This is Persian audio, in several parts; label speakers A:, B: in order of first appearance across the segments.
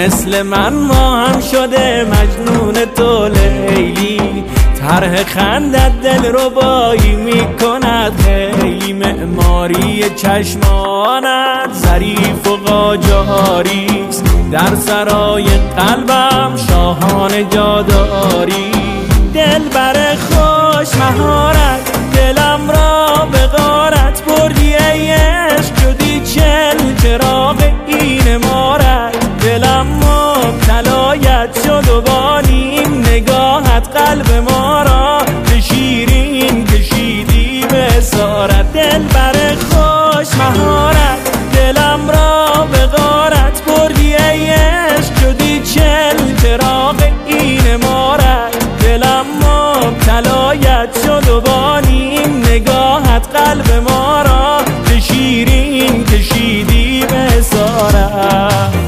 A: مثل من ما هم شده مجنون تو لیلی. طرح خندت دل ربایی میکند خیلی، معماری چشمانت ظریف و قاجاریست، در سرای قلبم شاهانه جاداری. دل بر خوش مهارت دلم را به غارت بردی ای عشق، شدی چراغ این مارت. دلم مبتلایت شد و با نیم نگاهت قلب ما را به شیرین کشیدی به اسارت. دل بر خوش مهارت دلم را به غارت بردی ای عشق، شدی چراغ این مارت. دلم مبتلایت شد و با نیم نگاهت قلب ما را به شیرین کشیدی به اسارت.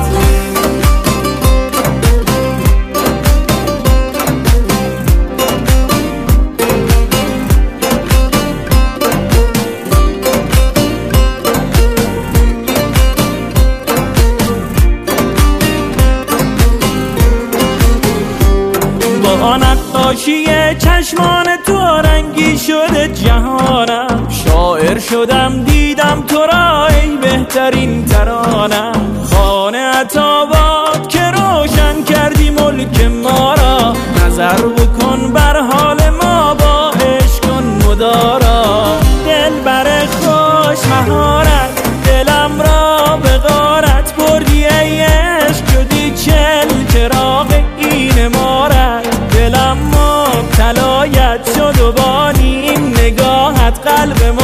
A: با نقاشی چشمان تو رنگی شده جهانم، شاعر شدم دیدم تو را ای بهترین ترانم. خانه عطاباد که روشن کردی ملک ما را، نظر بکن بر حال ما با عشق کن مدارا. دل بر خوش مهارت دلم را به غارت بردی ای عشق، شدی چراغ این مارت. دلم مبتلایت شد و با نیم نگاهت قلب